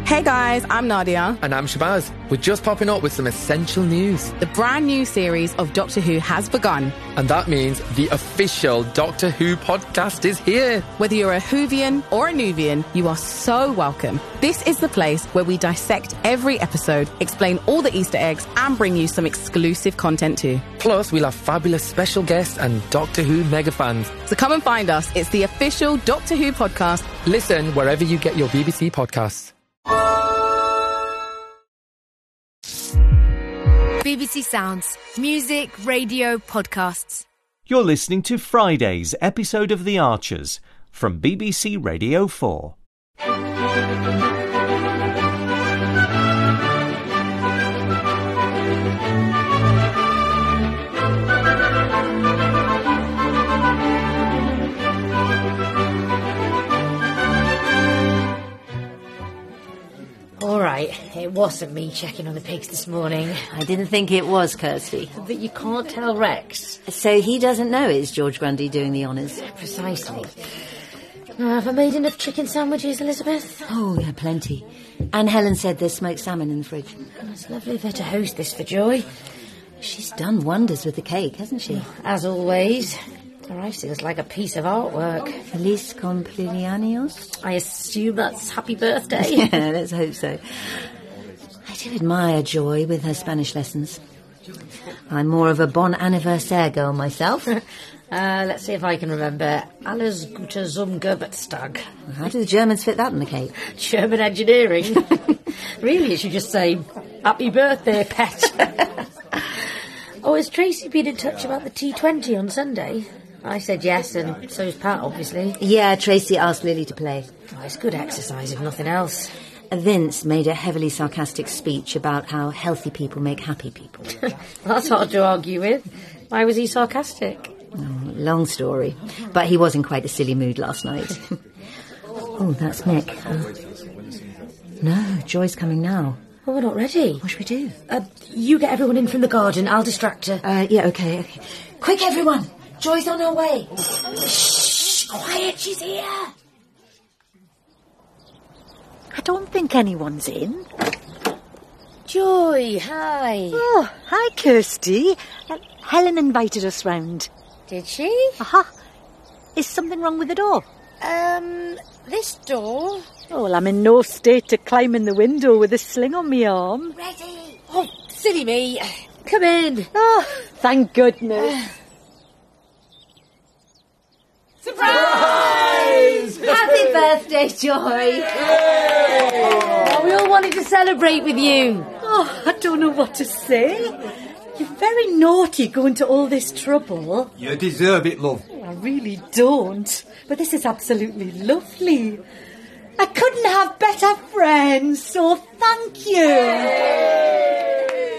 Hey guys, I'm Nadia. And I'm Shabazz. We're just popping up with some essential news. The brand new series of Doctor Who has begun. And that means the official Doctor Who podcast is here. Whether you're a Whovian or a Nuvian, you are so welcome. This is the place where we dissect every episode, explain all the Easter eggs, and bring you some exclusive content too. Plus, we'll have fabulous special guests and Doctor Who mega fans. So come and find us. It's the official Doctor Who podcast. Listen wherever you get your BBC podcasts. BBC Sounds. Music, radio, podcasts. You're listening to Friday's episode of The Archers from BBC Radio 4. All right, it wasn't me checking on the pigs this morning. I didn't think it was, Kirsty. But you can't tell Rex. So he doesn't know it's George Grundy doing the honours? Precisely. Have I made enough chicken sandwiches, Elizabeth? Oh, yeah, plenty. And Helen said there's smoked salmon in the fridge. It's lovely of her to host this for Joy. She's done wonders with the cake, hasn't she? As always. Her icing's like a piece of artwork. Feliz cumpleaños? I assume that's happy birthday. Yeah, let's hope so. I do admire Joy with her Spanish lessons. I'm more of a bon anniversaire girl myself. Let's see if I can remember. Alles Gute zum Geburtstag. How do the Germans fit that in the cake? German engineering. Really, it should just say, happy birthday, pet. Oh, has Tracy been in touch about the T20 on Sunday? I said yes, and so's Pat, obviously. Yeah, Tracy asked Lily to play. Oh, it's good exercise, if nothing else. Vince made a heavily sarcastic speech about how healthy people make happy people. That's hard to argue with. Why was he sarcastic? Oh, long story. But he was in quite a silly mood last night. Oh, that's Mick. No, Joy's coming now. Oh, we're not ready. What should we do? You get everyone in from the garden. I'll distract her. Yeah, okay. Quick, everyone! Joy's on her way. Shh! Quiet, she's here. I don't think anyone's in. Joy, hi. Oh, hi, Kirsty. Helen invited us round. Did she? Aha. Is something wrong with the door? This door? Oh, well, I'm in no state to climb in the window with a sling on my arm. Ready. Oh, silly me. Come in. Oh, thank goodness. Surprise! Happy birthday, Joy! Oh, we all wanted to celebrate with you. Oh, I don't know what to say. You're very naughty going to all this trouble. You deserve it, love. Oh, I really don't. But this is absolutely lovely. I couldn't have better friends, so thank you. Yay!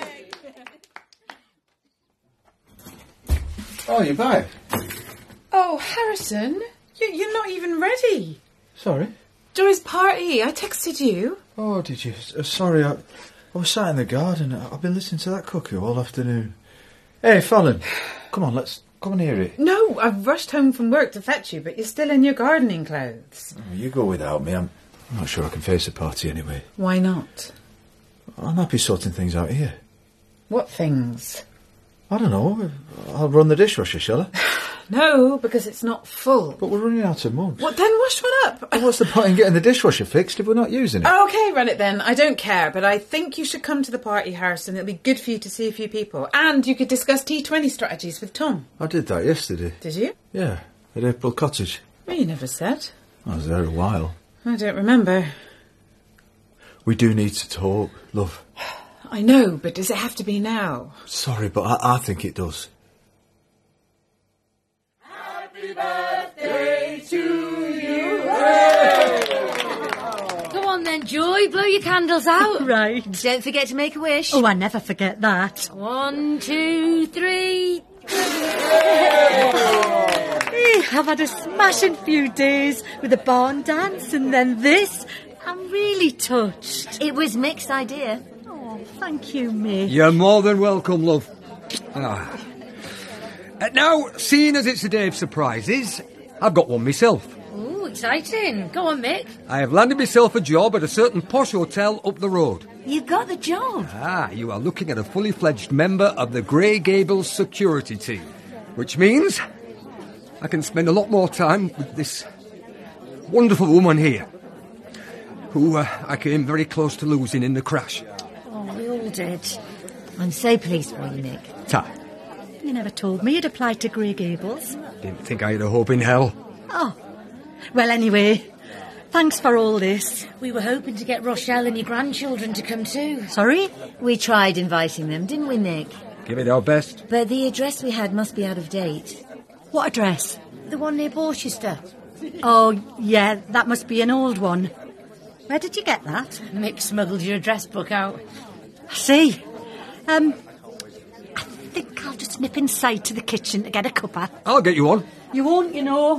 Oh, you're back. Oh, Harrison, you're not even ready. Sorry? Joy's party, I texted you. Oh, did you? Sorry, I was sat in the garden. I've been listening to that cuckoo all afternoon. Hey, Fallon, come on, let's come and hear it. No, I've rushed home from work to fetch you, but you're still in your gardening clothes. Oh, you go without me. I'm not sure I can face the party anyway. Why not? I'm happy sorting things out here. What things? I don't know. I'll run the dishwasher, shall I? No, because it's not full. But we're running out of mugs. Well, then wash one up. Well, what's the point in getting the dishwasher fixed if we're not using it? OK, run it then. I don't care, but I think you should come to the party, Harrison. It'll be good for you to see a few people. And you could discuss T20 strategies with Tom. I did that yesterday. Did you? Yeah, at April Cottage. Well, you never said. I was there a while. I don't remember. We do need to talk, love. I know, but does it have to be now? Sorry, but I think it does. Happy birthday to you. Come on then, Joy, blow your candles out. Right. Don't forget to make a wish. Oh, I never forget that. 1, 2, 3. I've had a smashing few days with a barn dance and then this. I'm really touched. It was Mick's idea. Oh, thank you, Mick. You're more than welcome, love. Now, seeing as it's a day of surprises, I've got one myself. Ooh, exciting. Go on, Mick. I have landed myself a job at a certain posh hotel up the road. You got the job? You are looking at a fully fledged member of the Grey Gables security team, which means I can spend a lot more time with this wonderful woman here, who I came very close to losing in the crash. Oh, we all did. I'm so pleased for you, Mick. Ta. You never told me you'd applied to Grey Gables. Didn't think I had a hope in hell. Oh. Well, anyway, thanks for all this. We were hoping to get Rochelle and your grandchildren to come too. Sorry? We tried inviting them, didn't we, Mick? Give it our best. But the address we had must be out of date. What address? The one near Borchester. Oh, yeah, that must be an old one. Where did you get that? Mick smuggled your address book out. I see. I think I'll just nip inside to the kitchen to get a cuppa. I'll get you one. You won't, you know.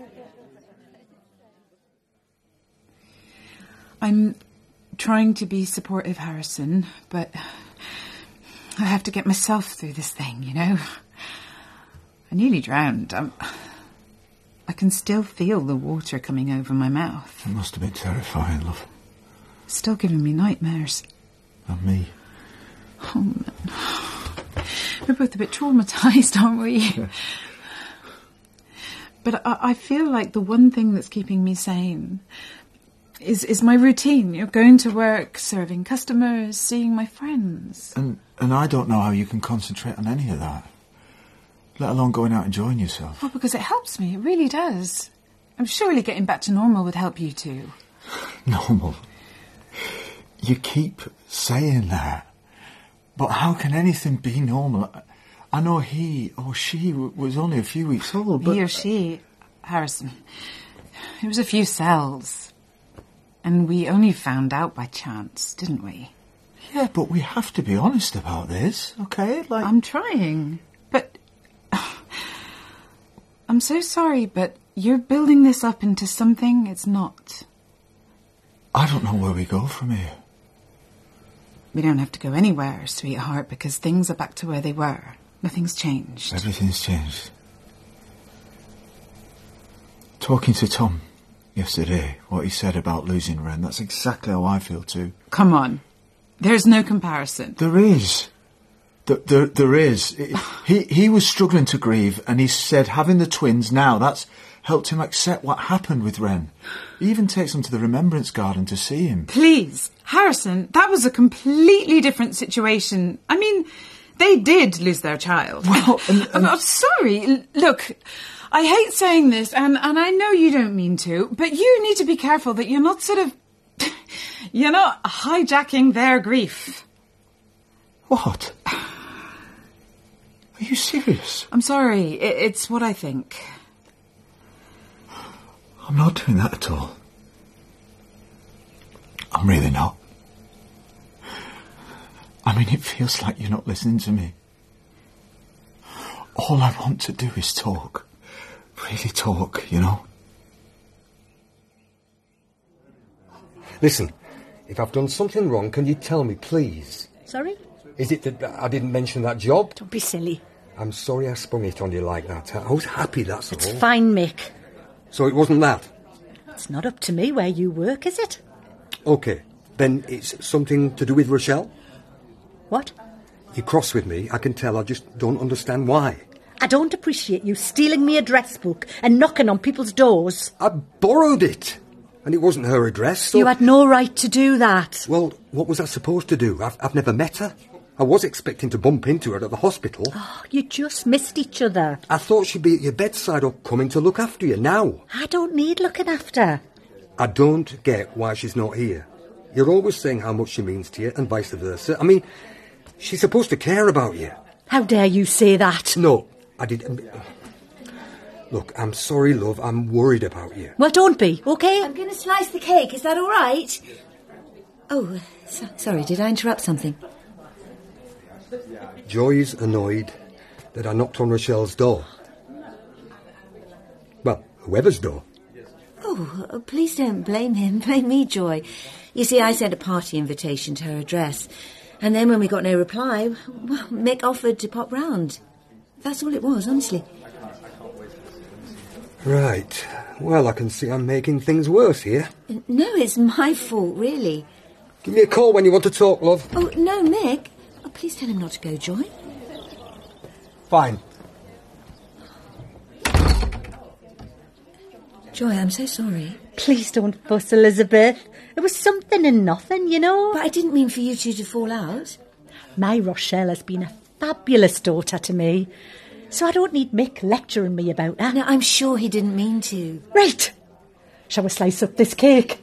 I'm trying to be supportive, Harrison, but I have to get myself through this thing, you know. I nearly drowned. I can still feel the water coming over my mouth. It must have been terrifying, love. It's still giving me nightmares. And me. Oh, man. We're both a bit traumatised, aren't we? Yeah. But I feel like the one thing that's keeping me sane is my routine. You know, going to work, serving customers, seeing my friends. And I don't know how you can concentrate on any of that. Let alone going out enjoying yourself. Well, because it helps me. It really does. I'm surely getting back to normal would help you too. Normal? You keep saying that. But how can anything be normal? I know he or she was only a few weeks old, but... He or she, Harrison, it was a few cells. And we only found out by chance, didn't we? Yeah, but we have to be honest about this, okay? Like, I'm trying, but... I'm so sorry, but you're building this up into something it's not. I don't know where we go from here. We don't have to go anywhere, sweetheart, because things are back to where they were. Nothing's changed. Everything's changed. Talking to Tom yesterday, what he said about losing Ren, that's exactly how I feel too. Come on. There's no comparison. There is. There is. He was struggling to grieve, and he said having the twins now, that's helped him accept what happened with Ren. He even takes them to the Remembrance Garden to see him. Please, Harrison, that was a completely different situation. I mean, they did lose their child. Well, I'm sorry. Look, I hate saying this, and I know you don't mean to, but you need to be careful that you're not sort of... you're not hijacking their grief. What? Are you serious? I'm sorry. It's what I think. I'm not doing that at all. I'm really not. I mean, it feels like you're not listening to me. All I want to do is talk. Really talk, you know? Listen, if I've done something wrong, can you tell me, please? Sorry? Is it that I didn't mention that job? Don't be silly. I'm sorry I sprung it on you like that. I was happy, that's all. It's fine, Mick. So it wasn't that? It's not up to me where you work, is it? OK. Then it's something to do with Rochelle? What? You're cross with me. I can tell. I just don't understand why. I don't appreciate you stealing me address book and knocking on people's doors. I borrowed it. And it wasn't her address, so... You had no right to do that. Well, what was I supposed to do? I've never met her. I was expecting to bump into her at the hospital. Oh, you just missed each other. I thought she'd be at your bedside or coming to look after you now. I don't need looking after. I don't get why she's not here. You're always saying how much she means to you and vice versa. I mean, she's supposed to care about you. How dare you say that? No, I didn't... Look, I'm sorry, love. I'm worried about you. Well, don't be, OK? I'm going to slice the cake. Is that all right? Oh, sorry, did I interrupt something? Joy's annoyed that I knocked on Rochelle's door. Well, whoever's door. Oh, please don't blame him. Blame me, Joy. You see, I sent a party invitation to her address. And then when we got no reply, well, Mick offered to pop round. That's all it was, honestly. Right. Well, I can see I'm making things worse here. No, it's my fault, really. Give me a call when you want to talk, love. Oh, no, Mick. Oh, please tell him not to go, Joy. Fine. Joy, I'm so sorry. Please don't fuss, Elizabeth. It was something and nothing, you know. But I didn't mean for you two to fall out. My Rochelle has been a fabulous daughter to me, so I don't need Mick lecturing me about her. No, I'm sure he didn't mean to. Right. Shall we slice up this cake?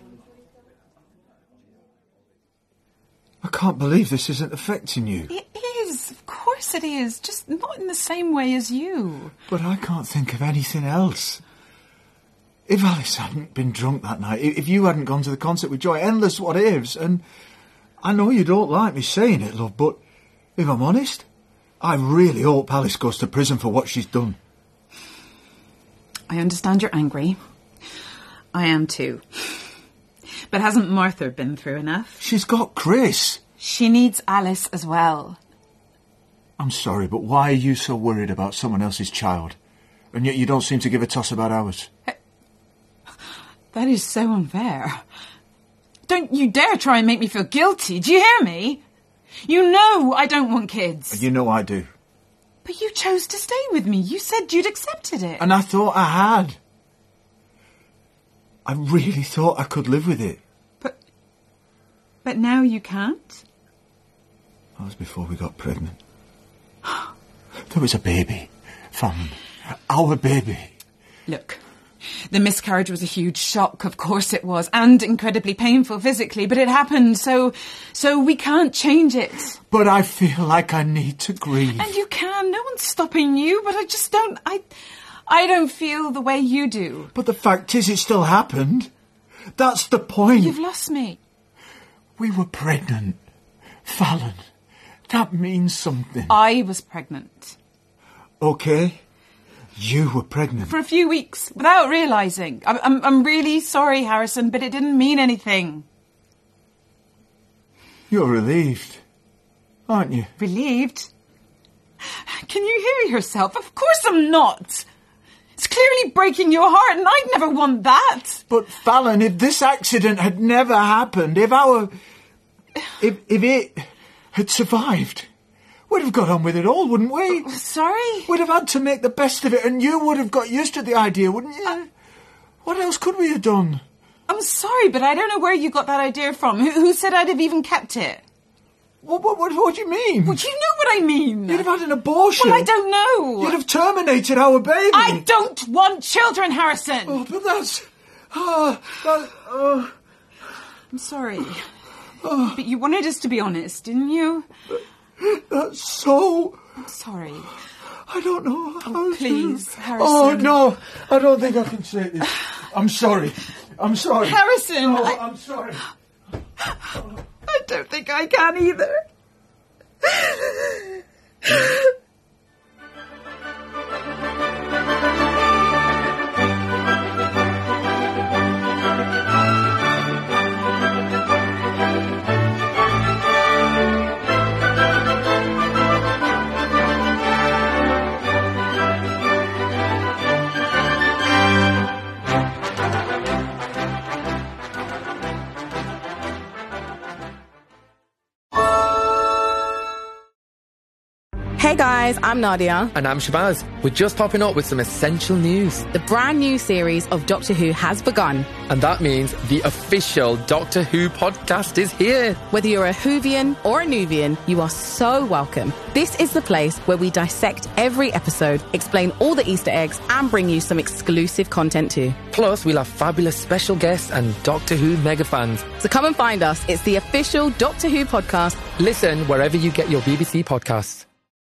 I can't believe this isn't affecting you. It is. Of course it is. Just not in the same way as you. But I can't think of anything else. If Alice hadn't been drunk that night, if you hadn't gone to the concert with Joy, endless what ifs, and I know you don't like me saying it, love, but if I'm honest, I really hope Alice goes to prison for what she's done. I understand you're angry. I am too. But hasn't Martha been through enough? She's got Chris. She needs Alice as well. I'm sorry, but why are you so worried about someone else's child? And yet you don't seem to give a toss about ours. That is so unfair. Don't you dare try and make me feel guilty. Do you hear me? You know I don't want kids. You know I do. But you chose to stay with me. You said you'd accepted it. And I thought I had. I really thought I could live with it. But now you can't? That was before we got pregnant. There was a baby. Fallon. Our baby. Look, the miscarriage was a huge shock, of course it was, and incredibly painful physically, but it happened, so we can't change it. But I feel like I need to grieve. And you can, no one's stopping you, but I just don't, I don't feel the way you do. But the fact is, it still happened. That's the point. You've lost me. We were pregnant. Fallon, that means something. I was pregnant. Okay. You were pregnant. For a few weeks, without realising. I'm really sorry, Harrison, but it didn't mean anything. You're relieved, aren't you? Relieved? Can you hear yourself? Of course I'm not. It's clearly breaking your heart, and I'd never want that. But Fallon, if this accident had never happened, if it had survived, we'd have got on with it all, wouldn't we? Sorry? We'd have had to make the best of it, and you would have got used to the idea, wouldn't you? What else could we have done? I'm sorry, but I don't know where you got that idea from. Who said I'd have even kept it? What do you mean? Well, you know what I mean. You'd have had an abortion. Well, I don't know. You'd have terminated our baby. I don't want children, Harrison. Oh, but that's... I'm sorry. But you wanted us to be honest, didn't you? That's so... I'm sorry. I don't know how Oh, please, Harrison. Oh, no. I don't think I can say this. I'm sorry. I'm sorry. Harrison! No, I'm sorry. I don't think I can either. Hey guys, I'm Nadia. And I'm Shabazz. We're just popping up with some essential news. The brand new series of Doctor Who has begun. And that means the official Doctor Who podcast is here. Whether you're a Whovian or a Nuvian, you are so welcome. This is the place where we dissect every episode, explain all the Easter eggs, and bring you some exclusive content too. Plus, we'll have fabulous special guests and Doctor Who mega fans. So come and find us. It's the official Doctor Who podcast. Listen wherever you get your BBC podcasts.